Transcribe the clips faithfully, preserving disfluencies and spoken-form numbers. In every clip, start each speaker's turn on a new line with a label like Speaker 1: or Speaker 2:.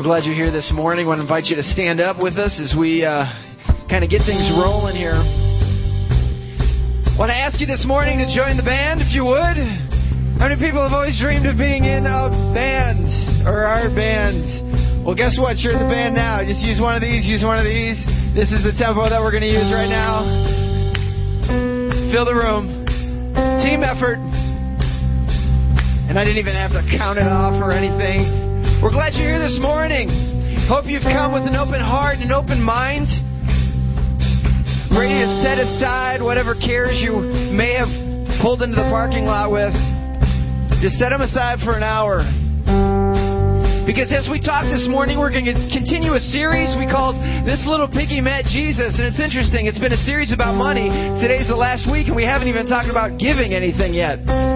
Speaker 1: We're glad you're here this morning. I want to invite you to stand up with us as we uh, kind of get things rolling here. I want to ask you this morning to join the band, if you would. How many people have always dreamed of being in a band or our band? Well, guess what? You're in the band now. Just use one of these, use one of these. This is the tempo that we're going to use right now. Fill the room. Team effort. And I didn't even have to count it off or anything. We're glad you're here this morning. Hope you've come with an open heart and an open mind, ready to set aside whatever cares you may have pulled into the parking lot with. Just set them aside for an hour. Because as we talk this morning, we're going to continue a series we called This Little Piggy Met Jesus. And it's interesting, it's been a series about money. Today's the last week, and we haven't even talked about giving anything yet.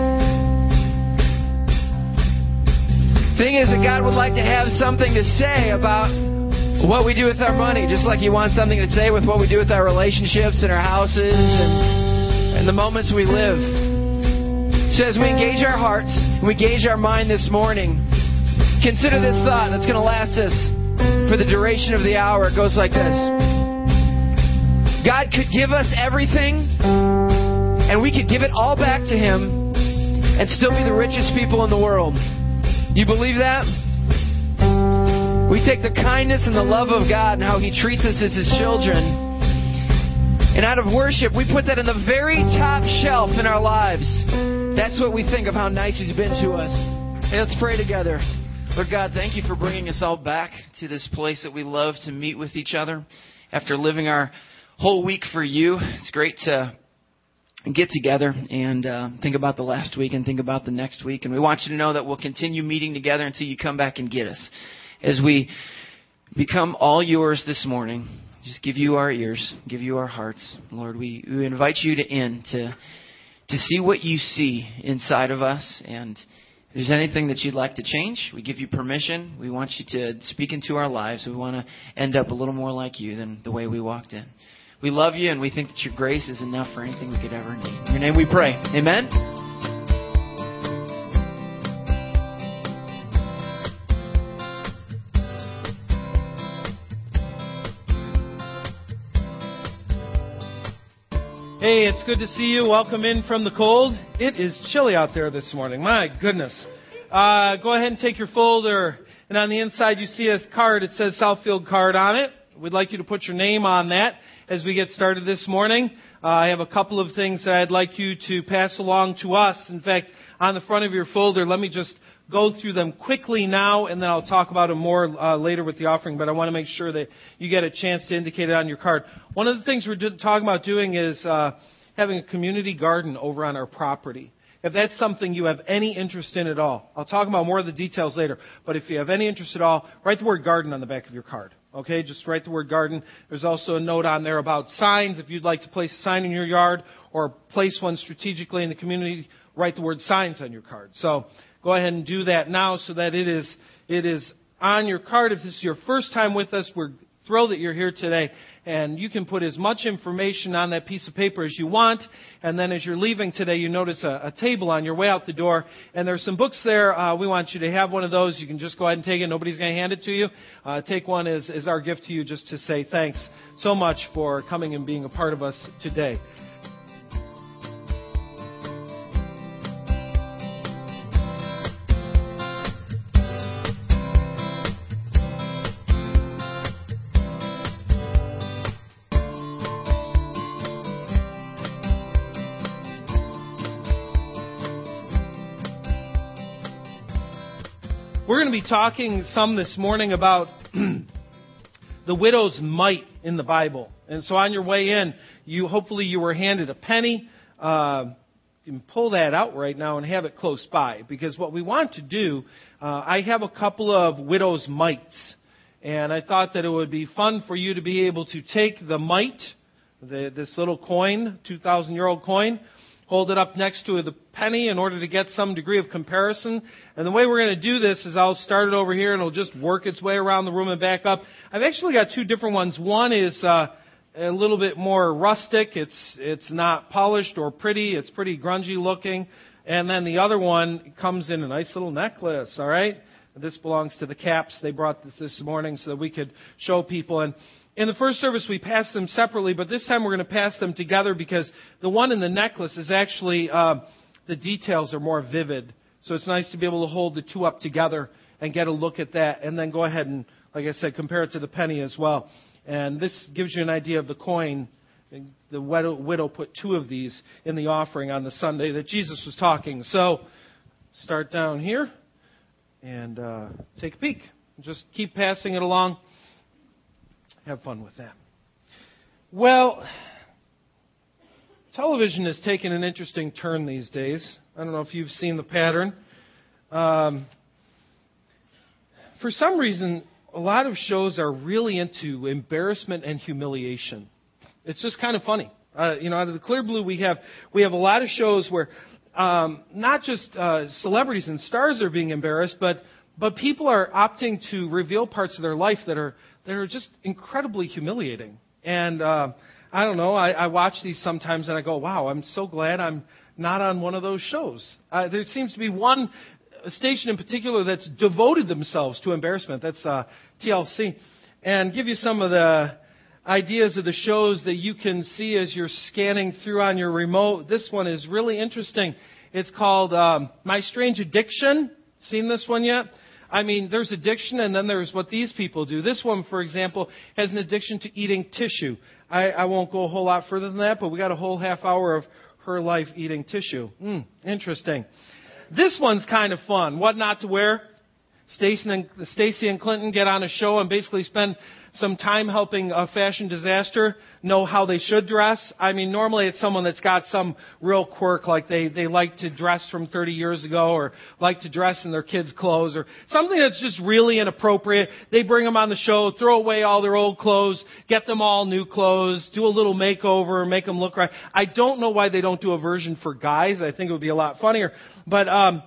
Speaker 1: Thing is that God would like to have something to say about what we do with our money, just like He wants something to say with what we do with our relationships and our houses and, and the moments we live. So as we engage our hearts, we engage our mind this morning, consider this thought that's going to last us for the duration of the hour. It goes like this. God could give us everything, and we could give it all back to Him and still be the richest people in the world. You believe that? We take the kindness and the love of God and how He treats us as His children, and out of worship, we put that in the very top shelf in our lives. That's what we think of how nice He's been to us. Hey, let's pray together. Lord God, thank You for bringing us all back to this place that we love to meet with each other after living our whole week for You. It's great to get together and uh, think about the last week and think about the next week. And we want You to know that we'll continue meeting together until You come back and get us. As we become all Yours this morning, just give You our ears, give You our hearts. Lord, we, we invite You to in to, to see what You see inside of us. And if there's anything that You'd like to change, we give You permission. We want You to speak into our lives. We want to end up a little more like You than the way we walked in. We love You, and we think that Your grace is enough for anything we could ever need. In Your name we pray. Amen?
Speaker 2: Hey, it's good to see you. Welcome in from the cold. It is chilly out there this morning. My goodness. Uh, go ahead and take your folder, and on the inside you see a card. It says Southfield Card on it. We'd like you to put your name on that as we get started this morning. Uh, I have a couple of things that I'd like you to pass along to us. In fact, on the front of your folder, let me just go through them quickly now, and then I'll talk about them more uh, later with the offering, but I want to make sure that you get a chance to indicate it on your card. One of the things we're do- talking about doing is uh, having a community garden over on our property. If that's something you have any interest in at all, I'll talk about more of the details later, but if you have any interest at all, write the word garden on the back of your card. Okay, just write the word garden. There's also a note on there about signs. If you'd like to place a sign in your yard or place one strategically in the community, write the word signs on your card. So go ahead and do that now so that it is it is on your card. If this is your first time with us, we're thrilled that you're here today. And you can put as much information on that piece of paper as you want. And then as you're leaving today, you notice a, a table on your way out the door. And there's some books there. Uh, we want you to have one of those. You can just go ahead and take it. Nobody's going to hand it to you. Uh, take one as, as our gift to you, just to say thanks so much for coming and being a part of us today. We're going to be talking some this morning about the widow's mite in the Bible. And so on your way in, you hopefully you were handed a penny. Uh, you can pull that out right now and have it close by. Because what we want to do, uh, I have a couple of widow's mites. And I thought that it would be fun for you to be able to take the mite, the, this little coin, two thousand year old coin, hold it up next to the penny in order to get some degree of comparison. And the way we're going to do this is I'll start it over here and it'll just work its way around the room and back up. I've actually got two different ones. One is uh, a little bit more rustic. It's it's not polished or pretty. It's pretty grungy looking. And then the other one comes in a nice little necklace, all right? This belongs to the Caps. They brought this this morning so that we could show people. And in the first service, we passed them separately, but this time we're going to pass them together because the one in the necklace is actually, uh, the details are more vivid. So it's nice to be able to hold the two up together and get a look at that, and then go ahead and, like I said, compare it to the penny as well. And this gives you an idea of the coin. The widow, widow put two of these in the offering on the Sunday that Jesus was talking. So start down here and uh, take a peek. Just keep passing it along. Have fun with that. Well, television has taken an interesting turn these days. I don't know if you've seen the pattern. Um, for some reason, a lot of shows are really into embarrassment and humiliation. It's just kind of funny. Uh, you know, out of the clear blue, we have we have a lot of shows where um, not just uh, celebrities and stars are being embarrassed, but but people are opting to reveal parts of their life that are that are just incredibly humiliating. And uh, I don't know. I, I watch these sometimes and I go, "Wow, I'm so glad I'm not on one of those shows." Uh, there seems to be one station in particular that's devoted themselves to embarrassment. That's uh, T L C. And give you some of the ideas of the shows that you can see as you're scanning through on your remote. This one is really interesting. It's called um, My Strange Addiction. Seen this one yet? I mean, there's addiction, and then there's what these people do. This one, for example, has an addiction to eating tissue. I, I won't go a whole lot further than that, but we got a whole half hour of her life eating tissue. Mm, interesting. This one's kind of fun. What not to wear? Stacy and, Stacy and Clinton get on a show and basically spend some time helping a fashion disaster know how they should dress. I mean, normally it's someone that's got some real quirk, like they, they like to dress from thirty years ago, or like to dress in their kids' clothes, or something that's just really inappropriate. They bring them on the show, throw away all their old clothes, get them all new clothes, do a little makeover, make them look right. I don't know why they don't do a version for guys. I think it would be a lot funnier. But, um,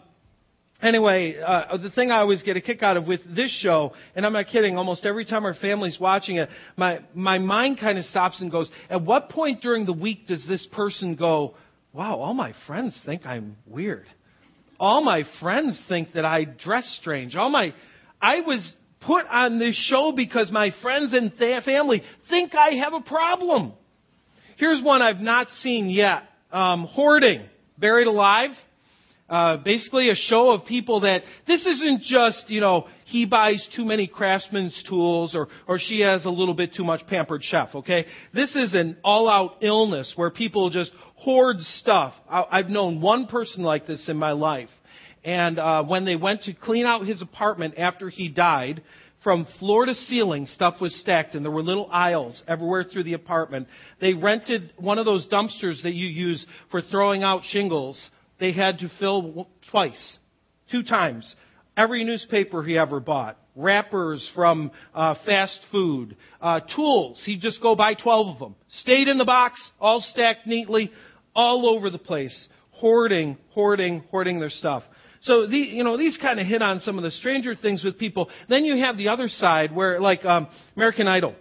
Speaker 2: Anyway, uh, the thing I always get a kick out of with this show, and I'm not kidding, almost every time our family's watching it, my, my mind kind of stops and goes, at what point during the week does this person go, wow, all my friends think I'm weird. All my friends think that I dress strange. All my, I was put on this show because my friends and th- family think I have a problem. Here's one I've not seen yet. Um, hoarding. Buried Alive. Uh, basically a show of people that this isn't just, you know, he buys too many craftsman's tools, or, or she has a little bit too much Pampered Chef, okay? This is an all-out illness where people just hoard stuff. I, I've known one person like this in my life. And uh, when they went to clean out his apartment after he died, from floor to ceiling, stuff was stacked, and there were little aisles everywhere through the apartment. They rented one of those dumpsters that you use for throwing out shingles. They had to fill twice, two times. Every newspaper he ever bought, wrappers from uh, fast food, uh, tools. He'd just go buy twelve of them. Stayed in the box, all stacked neatly, all over the place. Hoarding, hoarding, hoarding their stuff. So, the, you know, these kind of hit on some of the stranger things with people. Then you have the other side where, like um, American Idol.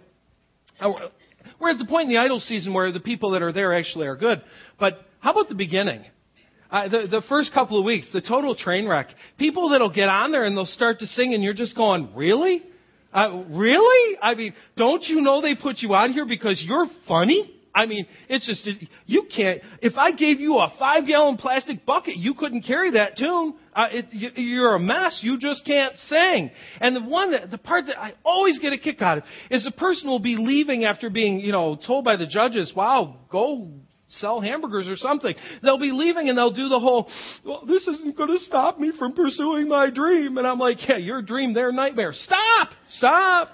Speaker 2: We're at the point in the Idol season where the people that are there actually are good. But how about the beginning? Uh, the, the first couple of weeks, the total train wreck. People that'll get on there and they'll start to sing and you're just going, really? Uh, really? I mean, don't you know they put you on here because you're funny? I mean, it's just, you can't, if I gave you a five gallon plastic bucket, you couldn't carry that tune. Uh, it, you, you're a mess. You just can't sing. And the one that, the part that I always get a kick out of is the person will be leaving after being, you know, told by the judges, wow, go sell hamburgers or something. They'll be leaving and they'll do the whole, well, this isn't going to stop me from pursuing my dream. And I'm like, yeah, your dream, their nightmare. Stop! Stop!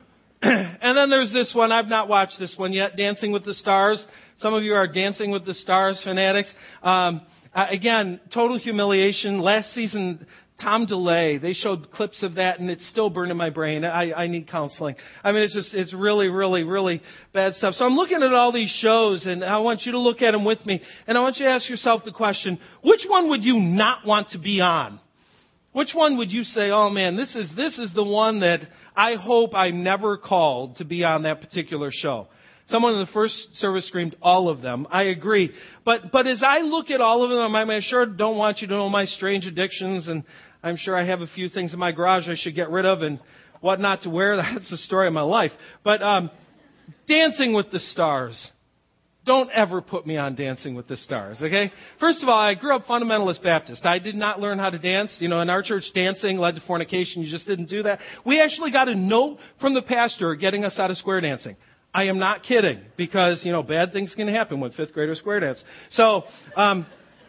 Speaker 2: And then there's this one. I've not watched this one yet, Dancing with the Stars. Some of you are Dancing with the Stars fanatics. Um, uh, again, total humiliation. Last season, Tom DeLay, they showed clips of that, and it's still burned in my brain. I, I need counseling. I mean, it's just, it's really, really, really bad stuff. So I'm looking at all these shows, and I want you to look at them with me. And I want you to ask yourself the question, which one would you not want to be on? Which one would you say, oh man, this is, this is the one that I hope I'm never called to be on that particular show? Someone in the first service screamed, all of them. I agree. But but as I look at all of them, I, mean, I sure don't want you to know my strange addictions, and I'm sure I have a few things in my garage I should get rid of and what not to wear. That's the story of my life. But um, Dancing with the Stars. Don't ever put me on Dancing with the Stars, okay? First of all, I grew up fundamentalist Baptist. I did not learn how to dance. You know, in our church, dancing led to fornication. You just didn't do that. We actually got a note from the pastor getting us out of square dancing. I am not kidding, because, you know, bad things can happen with fifth graders square dance. So, um,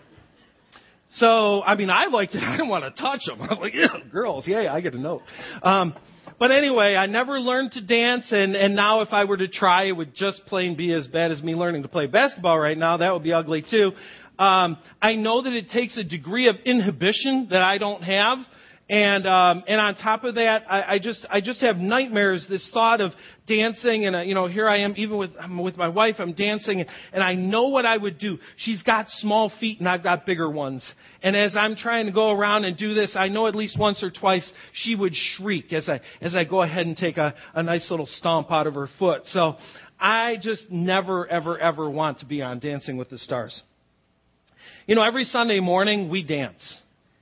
Speaker 2: so, I mean, I liked it. I didn't want to touch them. I was like, yeah, girls, yay, I get a note. Um, But anyway, I never learned to dance, and, and now if I were to try, it would just plain be as bad as me learning to play basketball right now. That would be ugly too. Um, I know that it takes a degree of inhibition that I don't have. And, um, and on top of that, I, I just, I just have nightmares. This thought of dancing, and uh, you know, here I am, even with, I'm with my wife, I'm dancing, and, and I know what I would do. She's got small feet, and I've got bigger ones. And as I'm trying to go around and do this, I know at least once or twice she would shriek as I, as I go ahead and take a, a nice little stomp out of her foot. So I just never, ever, ever want to be on Dancing with the Stars. You know, every Sunday morning we dance.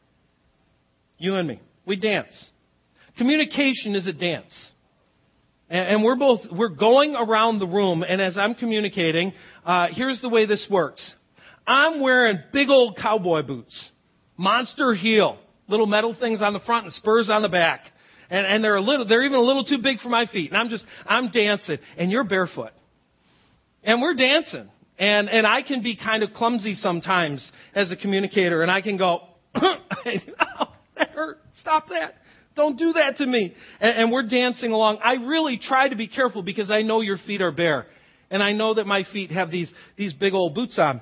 Speaker 2: You and me. We dance. Communication is a dance. And, and we're both, we're going around the room, and as I'm communicating, uh, here's the way this works. I'm wearing big old cowboy boots. Monster heel. Little metal things on the front and spurs on the back. And, and they're a little, they're even a little too big for my feet. And I'm just, I'm dancing. And you're barefoot. And we're dancing. And, and I can be kind of clumsy sometimes as a communicator, and I can go, oh, that hurt. Stop that. Don't do that to me. And, and we're dancing along. I really try to be careful because I know your feet are bare. And I know that my feet have these, these big old boots on.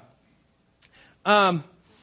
Speaker 2: Um,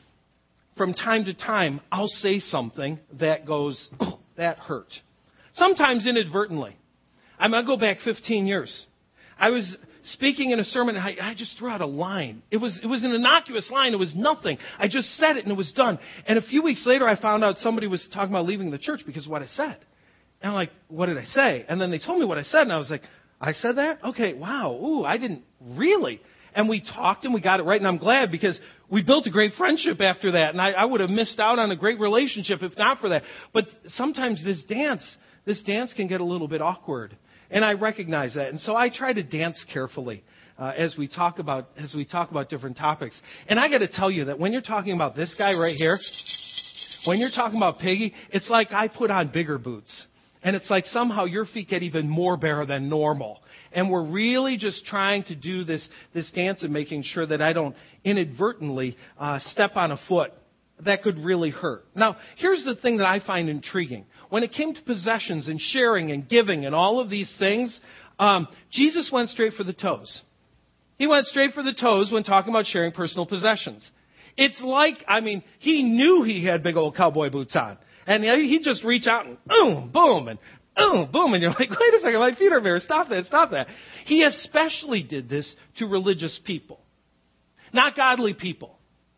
Speaker 2: from time to time, I'll say something that goes, oh, that hurt. Sometimes inadvertently. I mean, I'll go back fifteen years. I was speaking in a sermon, and I, I just threw out a line. It was, it was an innocuous line. It was nothing. I just said it, and it was done. And a few weeks later, I found out somebody was talking about leaving the church because of what I said. And I'm like, what did I say? And then they told me what I said, and I was like, I said that? Okay, wow. Ooh, I didn't really. And we talked, and we got it right, and I'm glad because we built a great friendship after that, and I, I would have missed out on a great relationship if not for that. But sometimes this dance, this dance can get a little bit awkward. And I recognize that. And so I try to dance carefully uh, as we talk about as we talk about different topics. And I got to tell you that when you're talking about this guy right here, when you're talking about Piggy, it's like I put on bigger boots. And it's like somehow your feet get even more bare than normal. And we're really just trying to do this, this dance and making sure that I don't inadvertently uh, step on a foot that could really hurt. Now, here's the thing that I find intriguing. When it came to possessions and sharing and giving and all of these things, um, Jesus went straight for the toes. He went straight for the toes when talking about sharing personal possessions. It's like, I mean, he knew he had big old cowboy boots on. And he'd just reach out and boom, boom, and boom, boom. And you're like, wait a second, my feet are bare. Stop that, stop that. He especially did this to religious people. Not godly people.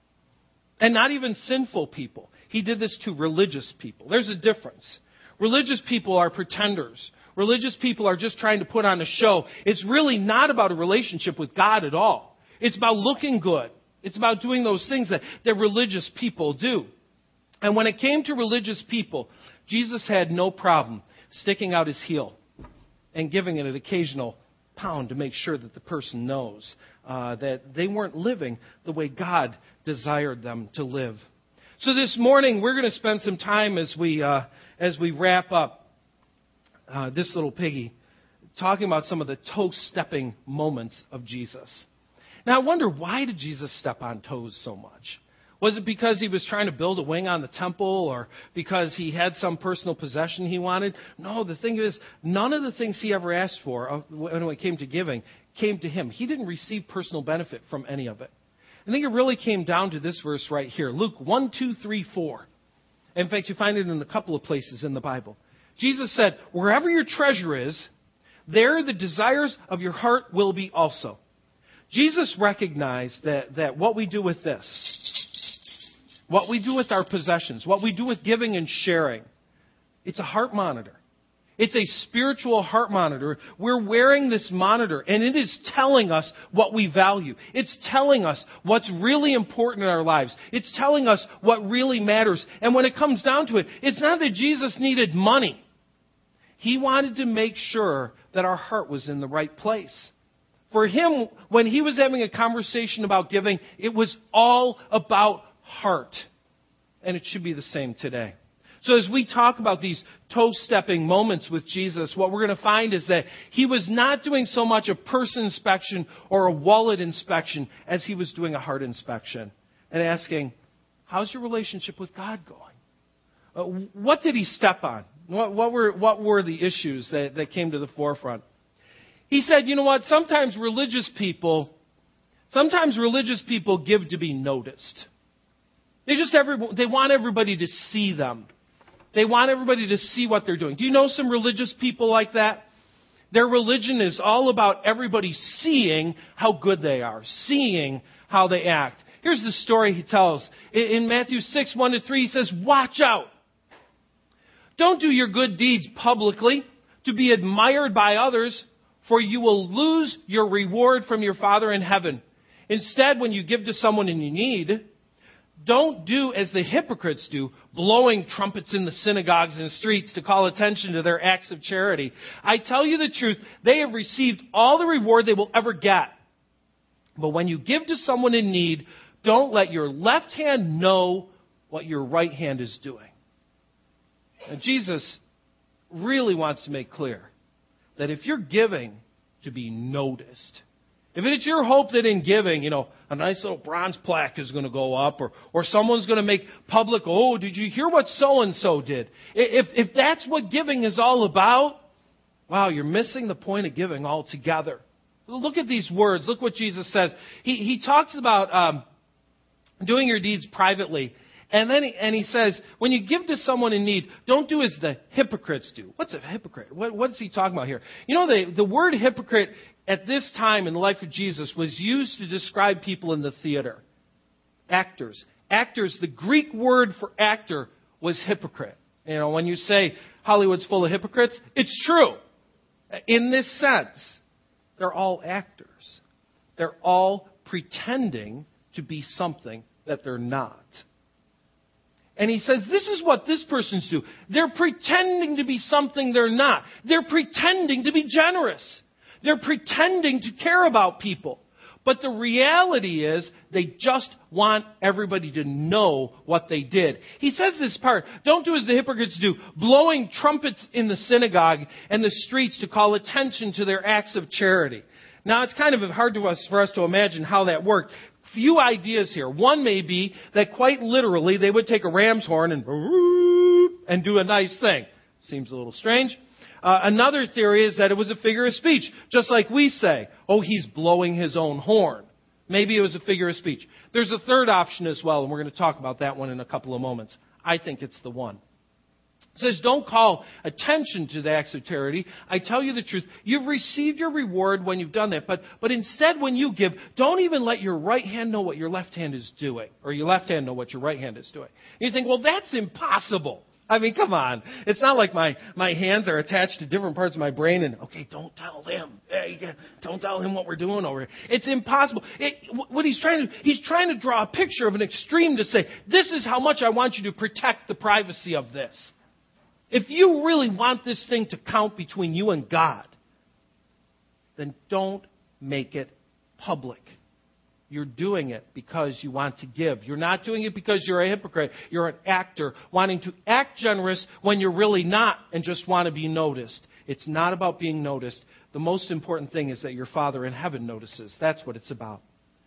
Speaker 2: And not even sinful people. He did this to religious people. There's a difference. Religious people are pretenders. Religious people are just trying to put on a show. It's really not about a relationship with God at all. It's about looking good. It's about doing those things that, that religious people do. And when it came to religious people, Jesus had no problem sticking out his heel and giving it an occasional pound to make sure that the person knows uh, that they weren't living the way God desired them to live. So this morning we're going to spend some time as we uh, as we wrap up uh, this little piggy, talking about some of the toe-stepping moments of Jesus. Now I wonder, why did Jesus step on toes so much? Was it because he was trying to build a wing on the temple, or because he had some personal possession he wanted? No, the thing is, none of the things he ever asked for when it came to giving came to him. He didn't receive personal benefit from any of it. I think it really came down to this verse right here. Luke one, two, three, four. In fact, you find it in a couple of places in the Bible. Jesus said, wherever your treasure is, there the desires of your heart will be also. Jesus recognized that, that what we do with this, what we do with our possessions, what we do with giving and sharing, it's a heart monitor. It's a spiritual heart monitor. We're wearing this monitor, and it is telling us what we value. It's telling us what's really important in our lives. It's telling us what really matters. And when it comes down to it, it's not that Jesus needed money. He wanted to make sure that our heart was in the right place. For him, when he was having a conversation about giving, it was all about heart. And it should be the same today. So as we talk about these toe-stepping moments with Jesus, what we're going to find is that he was not doing so much a person inspection or a wallet inspection as he was doing a heart inspection and asking, how's your relationship with God going? Uh, what did he step on? What, what were what were the issues that, that came to the forefront? He said, you know what, sometimes religious people, sometimes religious people give to be noticed. They just every, they want everybody to see them. They want everybody to see what they're doing. Do you know some religious people like that? Their religion is all about everybody seeing how good they are, seeing how they act. Here's the story he tells. In Matthew six, one to three, he says, watch out. Don't do your good deeds publicly to be admired by others, for you will lose your reward from your Father in heaven. Instead, when you give to someone in need, don't do as the hypocrites do, blowing trumpets in the synagogues and streets to call attention to their acts of charity. I tell you the truth, they have received all the reward they will ever get. But when you give to someone in need, don't let your left hand know what your right hand is doing. And Jesus really wants to make clear that if you're giving to be noticed, if it's your hope that in giving, you know, a nice little bronze plaque is going to go up, or, or someone's going to make public, oh, did you hear what so-and-so did? If, if that's what giving is all about, wow, you're missing the point of giving altogether. Look at these words. Look what Jesus says. He, he talks about um, doing your deeds privately. And then he, and he says, when you give to someone in need, don't do as the hypocrites do. What's a hypocrite? What, what is he talking about here? You know, the, the word hypocrite at this time in the life of Jesus was used to describe people in the theater. Actors. Actors, the Greek word for actor was hypocrite. You know, when you say Hollywood's full of hypocrites, it's true. In this sense, they're all actors. They're all pretending to be something that they're not. And he says, this is what this person's do. They're pretending to be something they're not. They're pretending to be generous. They're pretending to care about people. But the reality is, they just want everybody to know what they did. He says this part, don't do as the hypocrites do, blowing trumpets in the synagogue and the streets to call attention to their acts of charity. Now, it's kind of hard to us, for us to imagine how that worked. Few ideas here. One may be that quite literally they would take a ram's horn and and do a nice thing. Seems a little strange. Uh, another theory is that it was a figure of speech, just like we say, oh, he's blowing his own horn. Maybe it was a figure of speech. There's a third option as well, and we're going to talk about that one in a couple of moments. I think it's the one. It says, don't call attention to the acts of charity. I tell you the truth. You've received your reward when you've done that. But, but instead, when you give, don't even let your right hand know what your left hand is doing. Or your left hand know what your right hand is doing. And you think, well, that's impossible. I mean, come on. It's not like my, my hands are attached to different parts of my brain and, okay, don't tell him. Hey, don't tell him what we're doing over here. It's impossible. It, what he's trying to, he's trying to draw a picture of an extreme to say, this is how much I want you to protect the privacy of this. If you really want this thing to count between you and God, then don't make it public. You're doing it because you want to give. You're not doing it because you're a hypocrite. You're an actor wanting to act generous when you're really not and just want to be noticed. It's not about being noticed. The most important thing is that your Father in heaven notices. That's what it's about.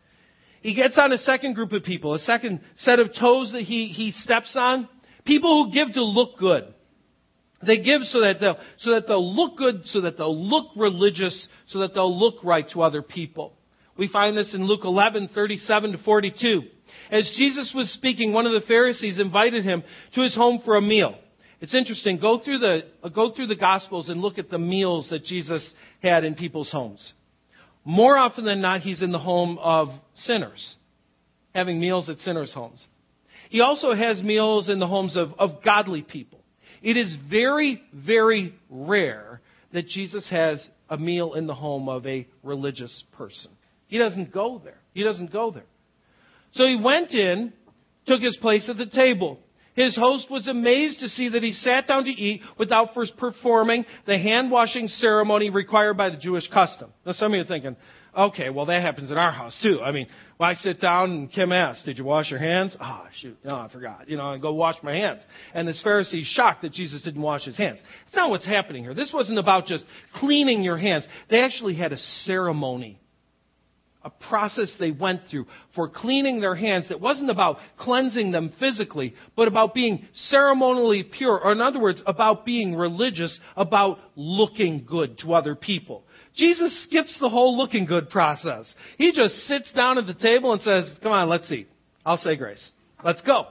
Speaker 2: He gets on a second group of people, a second set of toes that he, he steps on. People who give to look good. They give so that they'll, so that they'll look good, so that they'll look religious, so that they'll look right to other people. We find this in Luke eleven, thirty-seven to forty-two. As Jesus was speaking, one of the Pharisees invited him to his home for a meal. It's interesting. Go through the, go through the Gospels and look at the meals that Jesus had in people's homes. More often than not, he's in the home of sinners, having meals at sinners' homes. He also has meals in the homes of, of godly people. It is very, very rare that Jesus has a meal in the home of a religious person. He doesn't go there. He doesn't go there. So he went in, took his place at the table. His host was amazed to see that he sat down to eat without first performing the hand-washing ceremony required by the Jewish custom. Now, some of you are thinking, okay, well, that happens in our house, too. I mean, when I sit down and Kim asks, did you wash your hands? Ah, oh, shoot, no, I forgot. You know, I go wash my hands. And this Pharisee is shocked that Jesus didn't wash his hands. That's not what's happening here. This wasn't about just cleaning your hands. They actually had a ceremony, a process they went through for cleaning their hands that wasn't about cleansing them physically, but about being ceremonially pure, or in other words, about being religious, about looking good to other people. Jesus skips the whole looking good process. He just sits down at the table and says, come on, let's eat. I'll say grace. Let's go.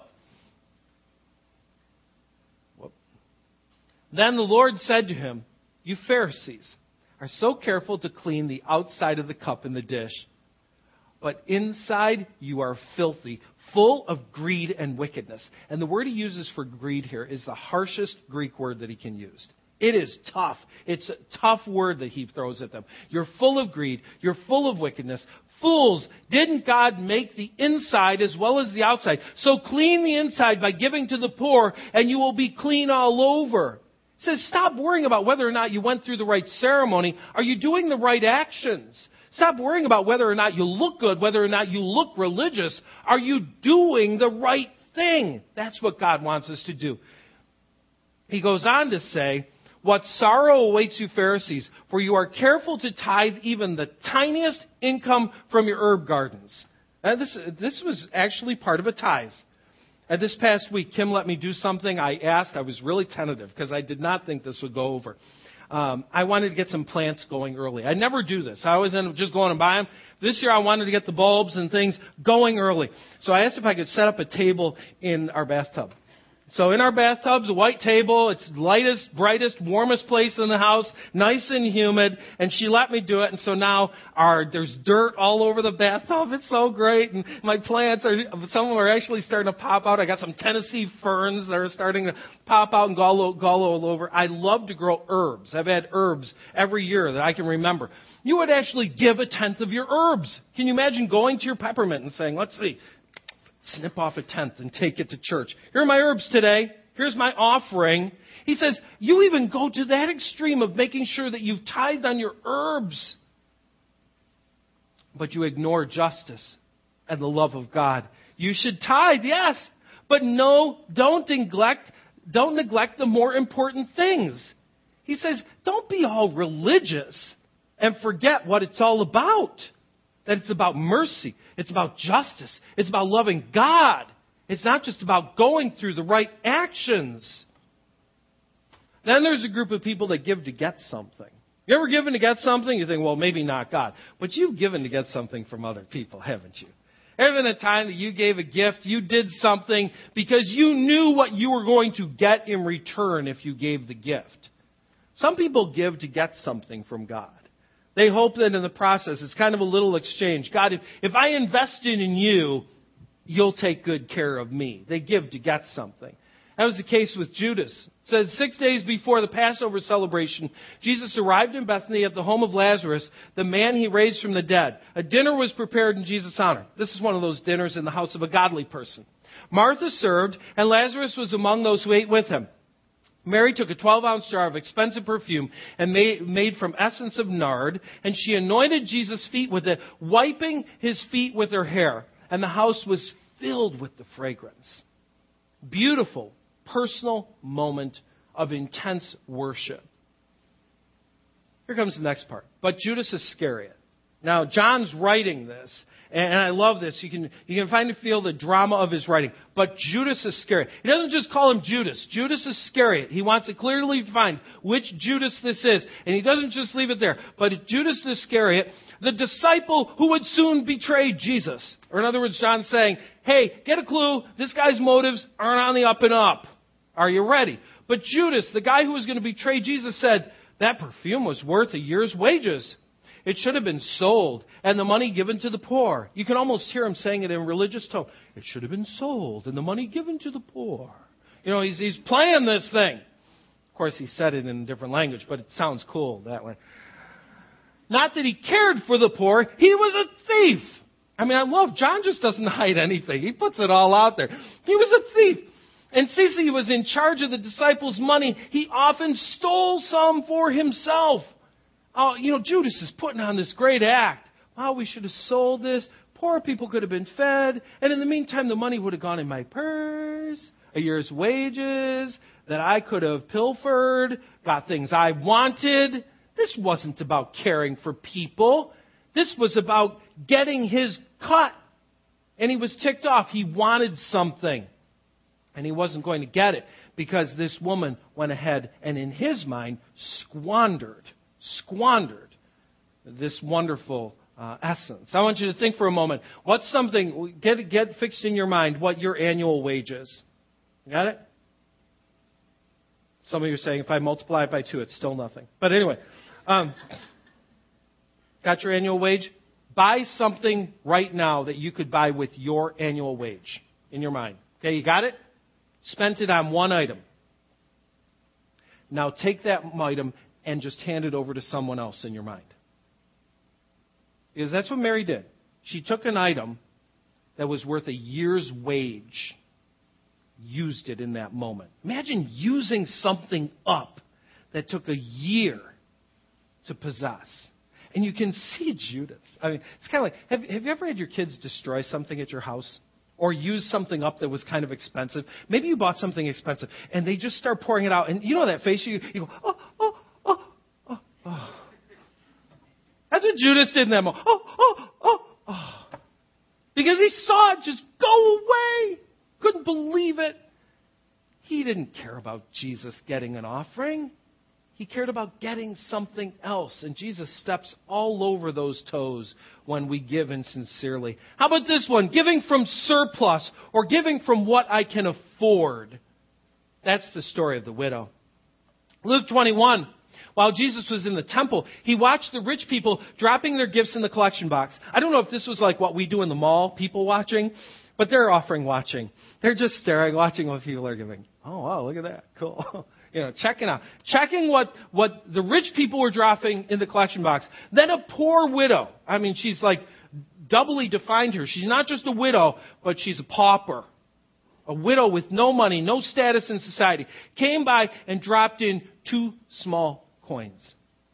Speaker 2: Whoop. Then the Lord said to him, you Pharisees are so careful to clean the outside of the cup and the dish, but inside you are filthy, full of greed and wickedness. And the word he uses for greed here is the harshest Greek word that he can use. It is tough. It's a tough word that he throws at them. You're full of greed. You're full of wickedness. Fools, didn't God make the inside as well as the outside? So clean the inside by giving to the poor, and you will be clean all over. It says, stop worrying about whether or not you went through the right ceremony. Are you doing the right actions? Stop worrying about whether or not you look good, whether or not you look religious. Are you doing the right thing? That's what God wants us to do. He goes on to say, what sorrow awaits you Pharisees, for you are careful to tithe even the tiniest income from your herb gardens. And this, this was actually part of a tithe. And this past week, Kim let me do something I asked. I was really tentative because I did not think this would go over. Um, I wanted to get some plants going early. I never do this. I always end up just going and buying them. This year I wanted to get the bulbs and things going early. So I asked if I could set up a table in our bathtub. So in our bathtub's a white table. It's the lightest, brightest, warmest place in the house, nice and humid. And she let me do it. And so now our, there's dirt all over the bathtub. It's so great. And my plants are, some of them are actually starting to pop out. I got some Tennessee ferns that are starting to pop out and go all, go all over. I love to grow herbs. I've had herbs every year that I can remember. You would actually give a tenth of your herbs. Can you imagine going to your peppermint and saying, let's see, snip off a tenth and take it to church. Here are my herbs today. Here's my offering. He says, you even go to that extreme of making sure that you've tithed on your herbs. But you ignore justice and the love of God. You should tithe, yes. But no, don't neglect, don't neglect the more important things. He says, don't be all religious and forget what it's all about. That it's about mercy. It's about justice. It's about loving God. It's not just about going through the right actions. Then there's a group of people that give to get something. You ever given to get something? You think, well, maybe not God. But you've given to get something from other people, haven't you? Ever been a time that you gave a gift, you did something because you knew what you were going to get in return if you gave the gift? Some people give to get something from God. They hope that in the process, it's kind of a little exchange. God, if, if I invested in you, you'll take good care of me. They give to get something. That was the case with Judas. It says, six days before the Passover celebration, Jesus arrived in Bethany at the home of Lazarus, the man he raised from the dead. A dinner was prepared in Jesus' honor. This is one of those dinners in the house of a godly person. Martha served, and Lazarus was among those who ate with him. Mary took a twelve-ounce jar of expensive perfume and made, made from essence of nard, and she anointed Jesus' feet with it, wiping his feet with her hair. And the house was filled with the fragrance. Beautiful, personal moment of intense worship. Here comes the next part. But Judas Iscariot. Now, John's writing this, and I love this. You can you can find and feel the drama of his writing. But Judas Iscariot. He doesn't just call him Judas. Judas Iscariot. He wants to clearly find which Judas this is. And he doesn't just leave it there. But Judas Iscariot, the disciple who would soon betray Jesus. Or in other words, John's saying, hey, get a clue. This guy's motives aren't on the up and up. Are you ready? But Judas, the guy who was going to betray Jesus, said, that perfume was worth a year's wages. It should have been sold and the money given to the poor. You can almost hear him saying it in religious tone. It should have been sold and the money given to the poor. You know, he's, he's playing this thing. course, he said it in a different language, but it sounds cool that way. Not that he cared for the poor. He was a thief. I mean, I love, John just doesn't hide anything. He puts it all out there. He was a thief. And since he was in charge of the disciples' money, he often stole some for himself. Oh, you know, Judas is putting on this great act. Oh, we should have sold this. Poor people could have been fed. And in the meantime, the money would have gone in my purse, a year's wages, that I could have pilfered, got things I wanted. This wasn't about caring for people. This was about getting his cut. And he was ticked off. He wanted something. And he wasn't going to get it because this woman went ahead and in his mind squandered, squandered this wonderful uh, essence. I want you to think for a moment. What's something, get, get fixed in your mind what your annual wage is. Got it? Some of you are saying if I multiply it by two, it's still nothing. But anyway, um, got your annual wage? Buy something right now that you could buy with your annual wage in your mind. Okay, you got it? Spent it on one item. Now take that item and just hand it over to someone else in your mind. Because that's what Mary did. She took an item that was worth a year's wage, used it in that moment. Imagine using something up that took a year to possess. And you can see Judas. I mean, it's kind of like, have, have you ever had your kids destroy something at your house? Or use something up that was kind of expensive? Maybe you bought something expensive, and they just start pouring it out. And you know that face? You, you go, oh, oh, oh, oh, oh. That's what Judas did in that moment. Oh, oh, oh, oh. Because he saw it just go away. Couldn't believe it. He didn't care about Jesus getting an offering. He cared about getting something else. And Jesus steps all over those toes when we give insincerely. How about this one? Giving from surplus or giving from what I can afford. That's the story of the widow. Luke twenty-one. While Jesus was in the temple, he watched the rich people dropping their gifts in the collection box. I don't know if this was like what we do in the mall, people watching, but they're offering watching. They're just staring, watching what people are giving. Oh, wow, look at that. Cool. You know, checking out. Checking what, what the rich people were dropping in the collection box. Then a poor widow. I mean, she's like doubly defined here. She's not just a widow, but she's a pauper. A widow with no money, no status in society. Came by and dropped in two small coins.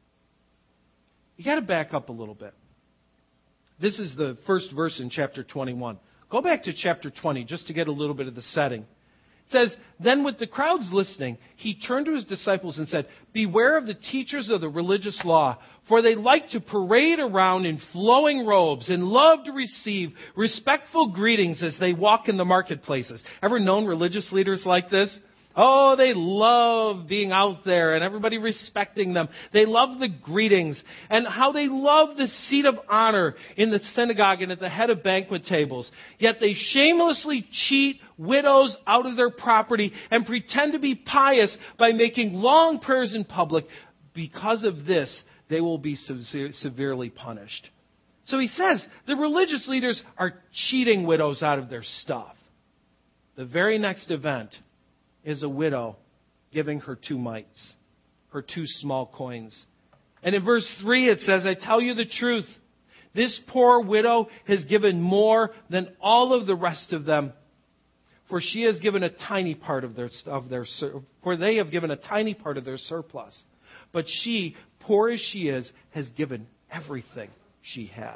Speaker 2: You got to back up a little bit. This is the first verse in chapter twenty-one. Go back to chapter twenty just to get a little bit of the setting. It says, then with the crowds listening, he turned to his disciples and said, beware of the teachers of the religious law, for they like to parade around in flowing robes and love to receive respectful greetings as they walk in the marketplaces. Ever known religious leaders like this? Oh, they love being out there and everybody respecting them. They love the greetings and how they love the seat of honor in the synagogue and at the head of banquet tables. Yet they shamelessly cheat widows out of their property and pretend to be pious by making long prayers in public. Because of this, they will be severely punished. So he says the religious leaders are cheating widows out of their stuff. The very next event is a widow giving her two mites, her two small coins. And in verse three it says, I tell you the truth, this poor widow has given more than all of the rest of them, for she has given a tiny part of their, of their for they have given a tiny part of their surplus. But she, poor as she is, has given everything she has.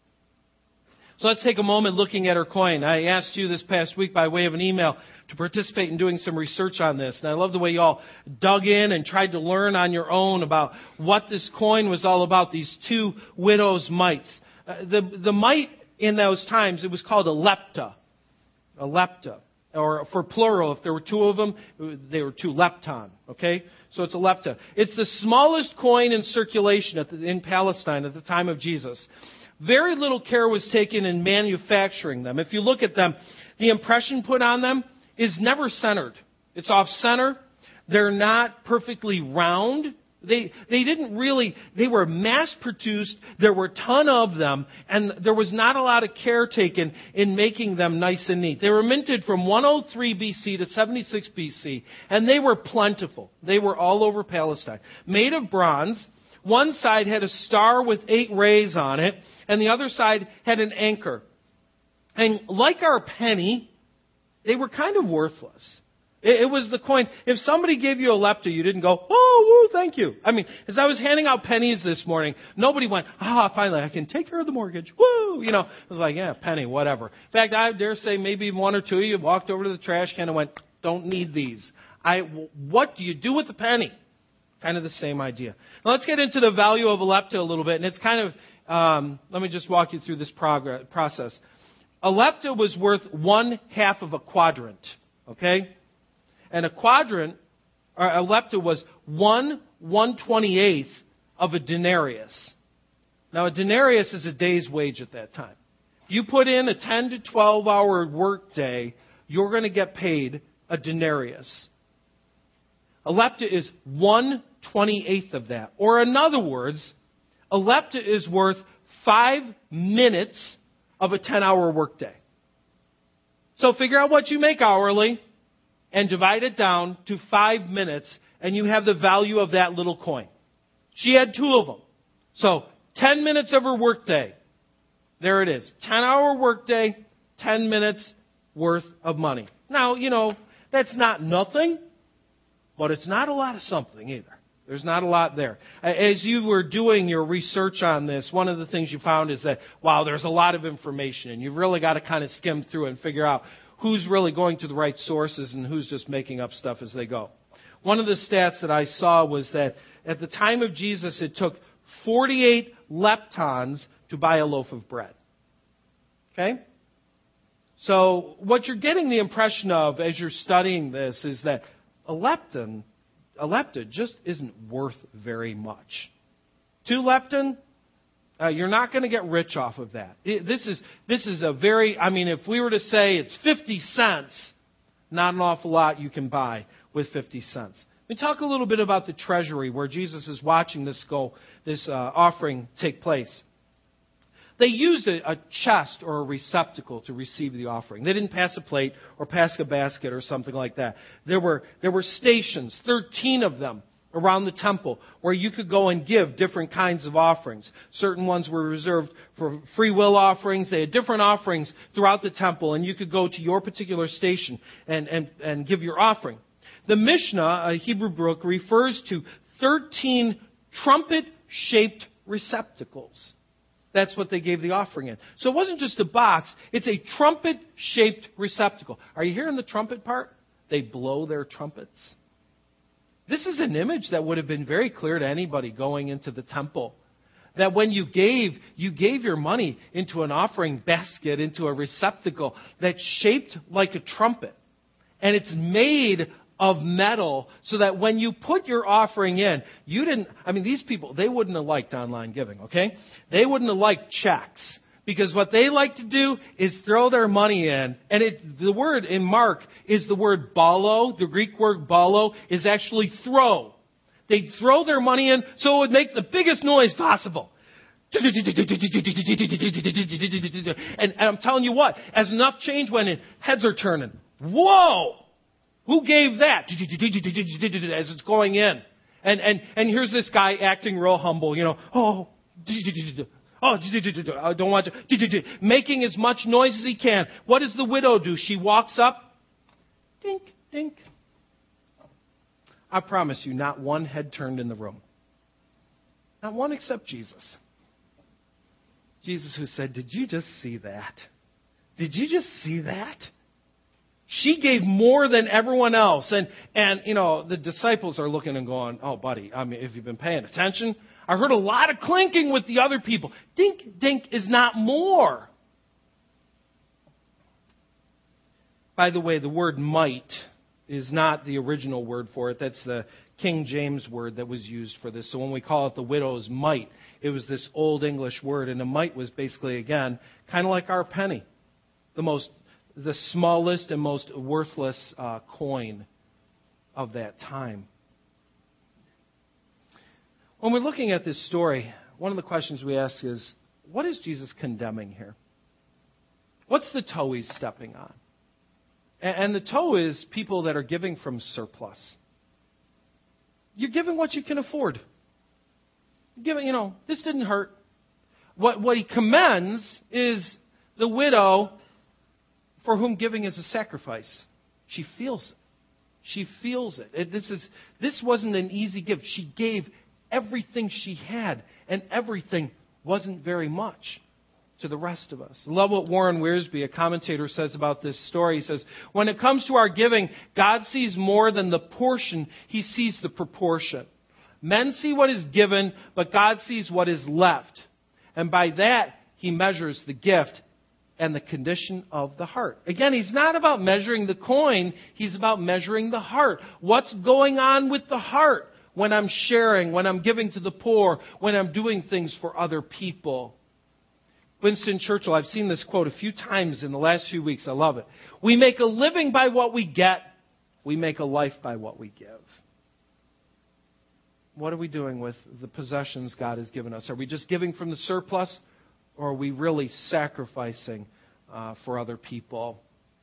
Speaker 2: So let's take a moment looking at her coin. I asked you this past week by way of an email to participate in doing some research on this. And I love the way you all dug in and tried to learn on your own about what this coin was all about, these two widows' mites. Uh, the, the mite in those times, it was called a lepta. A lepta. Or for plural, if there were two of them, they were two lepton. Okay? So it's a lepta. It's the smallest coin in circulation at the, in Palestine at the time of Jesus. Very little care was taken in manufacturing them. If you look at them, the impression put on them is never centered. It's off center. They're not perfectly round. They they didn't really, they were mass-produced, there were a ton of them, and there was not a lot of care taken in making them nice and neat. They were minted from one oh three B C to seventy-six B C, and they were plentiful. They were all over Palestine. Made of bronze, one side had a star with eight rays on it, and the other side had an anchor. And like our penny, they were kind of worthless. It was the coin. If somebody gave you a lepta, you didn't go, oh, woo, thank you. I mean, as I was handing out pennies this morning, nobody went, ah, finally, I can take care of the mortgage. Woo! You know, I was like, yeah, penny, whatever. In fact, I dare say maybe one or two of you walked over to the trash can and went, don't need these. I, what do you do with the penny? Kind of the same idea. Now, let's get into the value of a lepta a little bit. And it's kind of, um, let me just walk you through this progress, process. A lepta was worth one half of a quadrant. Okay? And a quadrant, or a lepta, was one one twenty-eighth of a denarius. Now, a denarius is a day's wage at that time. If you put in a ten to twelve hour work day, you're going to get paid a denarius. A lepta is one twenty-eighth of that. Or in other words, a lepta is worth five minutes of a ten hour work day. So figure out what you make hourly and divide it down to five minutes, and you have the value of that little coin. She had two of them. So, ten minutes of her workday. There it is. ten hour workday, ten minutes worth of money. Now, you know, that's not nothing, but it's not a lot of something either. There's not a lot there. As you were doing your research on this, one of the things you found is that, wow, there's a lot of information, and you've really got to kind of skim through and figure out who's really going to the right sources and who's just making up stuff as they go. One of the stats that I saw was that at the time of Jesus, it took forty-eight leptons to buy a loaf of bread. Okay? So what you're getting the impression of as you're studying this is that a lepton, a lepta just isn't worth very much. Two lepton, Uh, you're not going to get rich off of that. It, this is this is a very, I mean, if we were to say it's fifty cents, not an awful lot you can buy with fifty cents. Let me talk a little bit about the treasury where Jesus is watching this go, this uh, offering take place. They used a, a chest or a receptacle to receive the offering. They didn't pass a plate or pass a basket or something like that. There were there were stations, thirteen of them, around the temple where you could go and give different kinds of offerings. Certain ones were reserved for free will offerings. They had different offerings throughout the temple, and you could go to your particular station and, and, and give your offering. The Mishnah, a Hebrew book, refers to thirteen trumpet-shaped receptacles. That's what they gave the offering in. So it wasn't just a box. It's a trumpet-shaped receptacle. Are you hearing the trumpet part? They blow their trumpets. This is an image that would have been very clear to anybody going into the temple. That when you gave, you gave your money into an offering basket, into a receptacle that's shaped like a trumpet. And it's made of metal so that when you put your offering in, you didn't, I mean, these people, they wouldn't have liked online giving, okay? They wouldn't have liked checks. Because what they like to do is throw their money in. And it, the word in Mark is the word balo. The Greek word balo is actually throw. They'd throw their money in so it would make the biggest noise possible. And, and I'm telling you what, as enough change went in, heads are turning. Whoa! Who gave that? As it's going in. And, and, and here's this guy acting real humble, you know. Oh, Oh, I don't want to. Making as much noise as he can. What does the widow do? She walks up. Dink, dink. I promise you, not one head turned in the room. Not one except Jesus. Jesus who said, did you just see that? Did you just see that? She gave more than everyone else. And, and you know, the disciples are looking and going, oh, buddy, I mean, if you've been paying attention, I heard a lot of clinking with the other people. Dink, dink is not more. By the way, the word mite is not the original word for it. That's the King James word that was used for this. So when we call it the widow's mite, it was this old English word. And a mite was basically, again, kind of like our penny. The most, the smallest and most worthless uh, coin of that time. When we're looking at this story, one of the questions we ask is, what is Jesus condemning here? What's the toe he's stepping on? And the toe is people that are giving from surplus. You're giving what you can afford. You're giving, you know, this didn't hurt. What, what he commends is the widow for whom giving is a sacrifice. She feels it. She feels it. it this, is, this wasn't an easy gift. She gave everything she had, and everything wasn't very much to the rest of us. I love what Warren Wiersbe, a commentator, says about this story. He says, when it comes to our giving, God sees more than the portion. He sees the proportion. Men see what is given, but God sees what is left. And by that, he measures the gift and the condition of the heart. Again, he's not about measuring the coin. He's about measuring the heart. What's going on with the heart when I'm sharing, when I'm giving to the poor, when I'm doing things for other people? Winston Churchill, I've seen this quote a few times in the last few weeks. I love it. We make a living by what we get. We make a life by what we give. What are we doing with the possessions God has given us? Are we just giving from the surplus, or are we really sacrificing uh, for other people?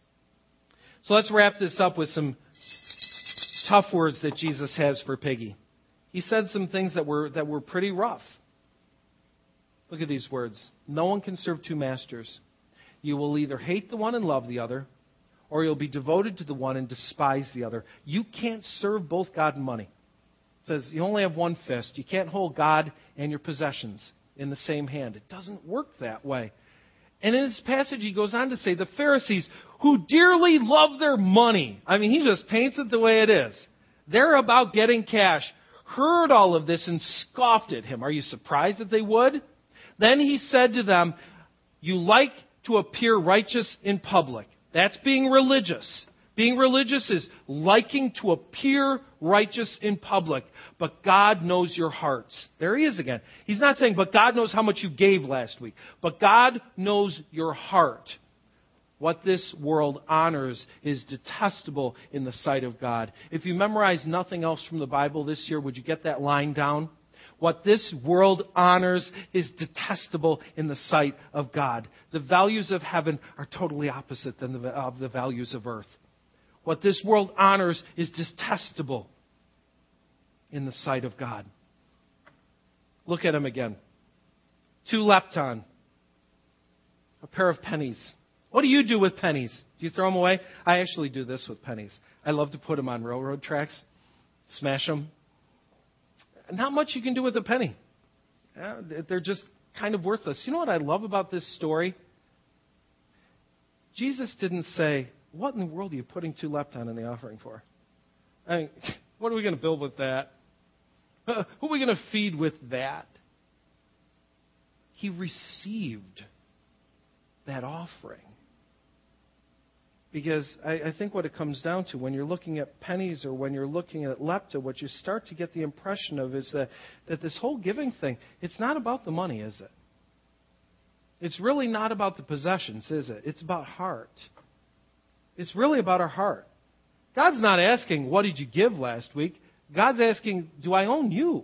Speaker 2: So let's wrap this up with some tough words that Jesus has for Piggy. He said some things that were that were pretty rough. Look at these words. No one can serve two masters. You will either hate the one and love the other, or you'll be devoted to the one and despise the other. You can't serve both God and money. It says you only have one fist. You can't hold God and your possessions in the same hand. It doesn't work that way. And in this passage, he goes on to say the Pharisees, who dearly love their money. I mean, he just paints it the way it is. They're about getting cash. Heard all of this and scoffed at him. Are you surprised that they would? Then he said to them, you like to appear righteous in public. That's being religious. Being religious is liking to appear righteous in public. But God knows your hearts. There he is again. He's not saying, but God knows how much you gave last week. But God knows your heart. What this world honors is detestable in the sight of God. If you memorize nothing else from the Bible this year, would you get that line down? What this world honors is detestable in the sight of God. The values of heaven are totally opposite than the, of the values of earth. What this world honors is detestable in the sight of God. Look at him again. Two lepton. A pair of pennies. What do you do with pennies? Do you throw them away? I actually do this with pennies. I love to put them on railroad tracks. Smash them. Not much you can do with a penny. They're just kind of worthless. You know what I love about this story? Jesus didn't say, what in the world are you putting two lepton in the offering for? I mean, what are we going to build with that? Who are we going to feed with that? He received that offering. Because I, I think what it comes down to, when you're looking at pennies or when you're looking at lepta, what you start to get the impression of is that, that this whole giving thing, it's not about the money, is it? It's really not about the possessions, is it? It's about heart. It's really about our heart. God's not asking, what did you give last week? God's asking, do I own you?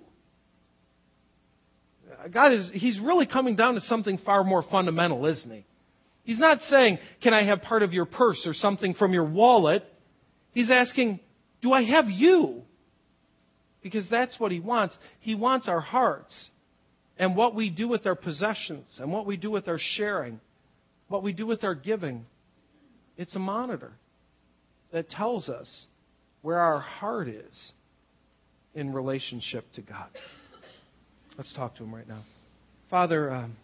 Speaker 2: God is, He's really coming down to something far more fundamental, isn't He? He's not saying, can I have part of your purse or something from your wallet? He's asking, do I have you? Because that's what He wants. He wants our hearts. And what we do with our possessions and what we do with our sharing, what we do with our giving, it's a monitor that tells us where our heart is in relationship to God. Let's talk to Him right now. Father, um,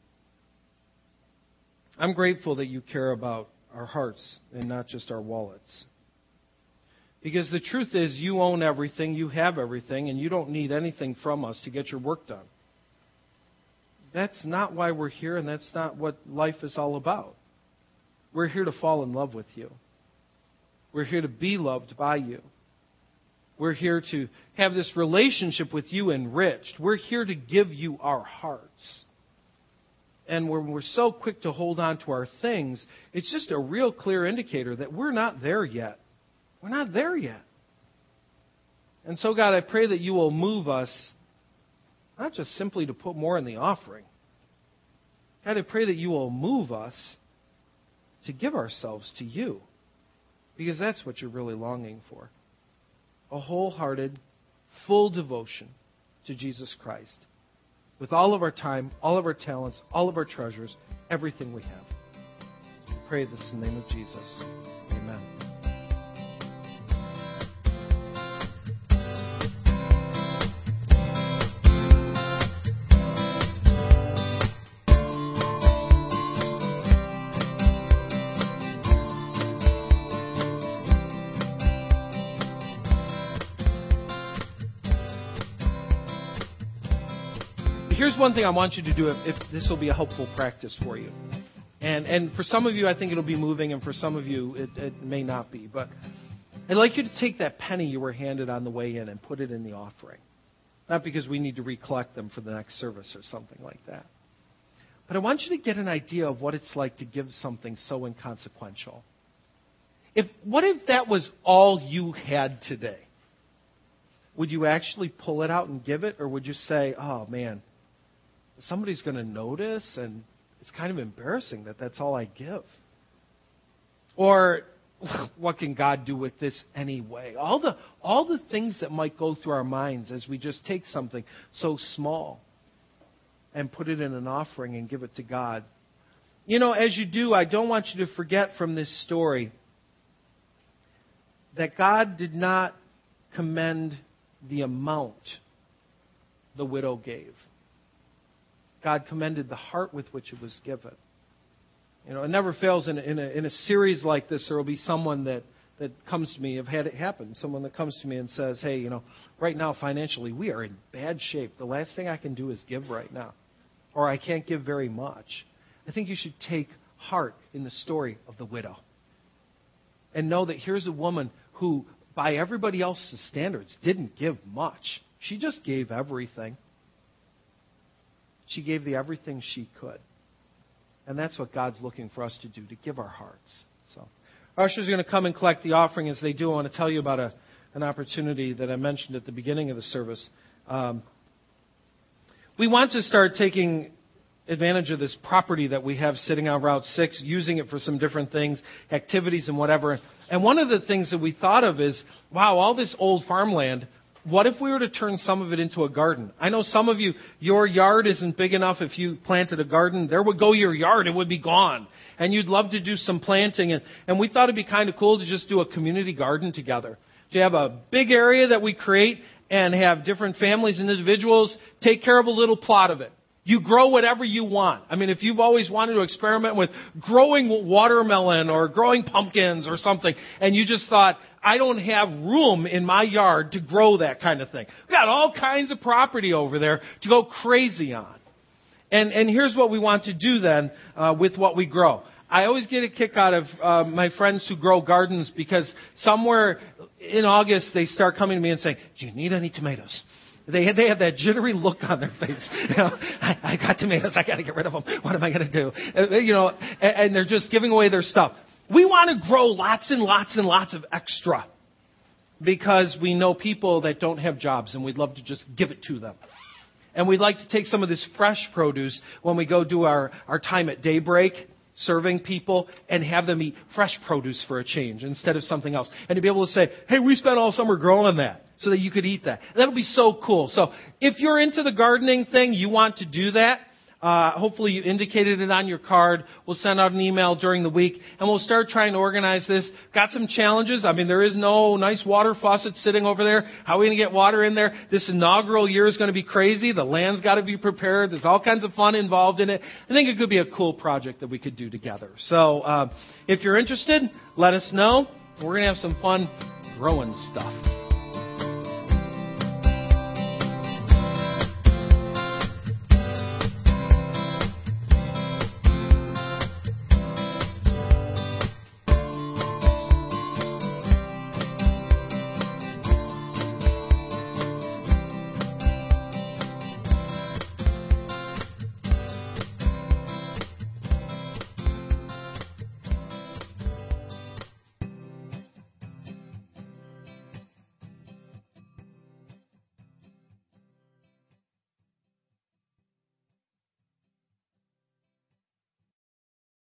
Speaker 2: I'm grateful that you care about our hearts and not just our wallets. Because the truth is, you own everything, you have everything, and you don't need anything from us to get your work done. That's not why we're here, and that's not what life is all about. We're here to fall in love with you. We're here to be loved by you. We're here to have this relationship with you enriched. We're here to give you our hearts. And when we're so quick to hold on to our things, it's just a real clear indicator that we're not there yet. We're not there yet. And so, God, I pray that you will move us not just simply to put more in the offering. God, I pray that you will move us to give ourselves to you, because that's what you're really longing for. A wholehearted, full devotion to Jesus Christ, with all of our time, all of our talents, all of our treasures, everything we have. We pray this in the name of Jesus. Amen. Here's one thing I want you to do, if, if this will be a helpful practice for you. And and for some of you, I think it'll be moving, and for some of you, it, it may not be. But I'd like you to take that penny you were handed on the way in and put it in the offering. Not because we need to recollect them for the next service or something like that. But I want you to get an idea of what it's like to give something so inconsequential. If what if that was all you had today? Would you actually pull it out and give it, or would you say, oh, man, somebody's going to notice, and it's kind of embarrassing that that's all I give? Or what can God do with this anyway? All the all the things that might go through our minds as we just take something so small and put it in an offering and give it to God. You know, as you do, I don't want you to forget from this story that God did not commend the amount the widow gave. God commended the heart with which it was given. You know, it never fails in a, in a, in a series like this, there will be someone that, that comes to me. I've had it happen. Someone that comes to me and says, hey, you know, right now financially we are in bad shape. The last thing I can do is give right now. Or I can't give very much. I think you should take heart in the story of the widow. And know that here's a woman who, by everybody else's standards, didn't give much. She just gave everything. She gave the everything she could. And that's what God's looking for us to do, to give our hearts. So, our ushers are going to come and collect the offering. As they do, I want to tell you about a, an opportunity that I mentioned at the beginning of the service. Um, we want to start taking advantage of this property that we have sitting on Route six, using it for some different things, activities and whatever. And one of the things that we thought of is, wow, all this old farmland, what if we were to turn some of it into a garden? I know some of you, your yard isn't big enough. If you planted a garden, there would go your yard. It would be gone. And you'd love to do some planting. And, and we thought it'd be kind of cool to just do a community garden together. To have a big area that we create and have different families and individuals take care of a little plot of it. You grow whatever you want. I mean, if you've always wanted to experiment with growing watermelon or growing pumpkins or something, and you just thought, I don't have room in my yard to grow that kind of thing. We've got all kinds of property over there to go crazy on. And, and here's what we want to do then uh, with what we grow. I always get a kick out of uh, my friends who grow gardens, because somewhere in August they start coming to me and saying, do you need any tomatoes? They they have that jittery look on their face. You know, I, I got tomatoes. I got to get rid of them. What am I going to do? Uh, you know, and, and they're just giving away their stuff. We want to grow lots and lots and lots of extra, because we know people that don't have jobs, and we'd love to just give it to them. And we'd like to take some of this fresh produce when we go do our, our time at daybreak, serving people, and have them eat fresh produce for a change instead of something else. And to be able to say, hey, we spent all summer growing that, so that you could eat that. That'll be so cool. So if you're into the gardening thing, you want to do that, uh, hopefully you indicated it on your card. We'll send out an email during the week, and we'll start trying to organize this. Got some challenges. I mean, there is no nice water faucet sitting over there. How are we going to get water in there? This inaugural year is going to be crazy. The land's got to be prepared. There's all kinds of fun involved in it. I think it could be a cool project that we could do together. So uh, if you're interested, let us know. We're going to have some fun growing stuff.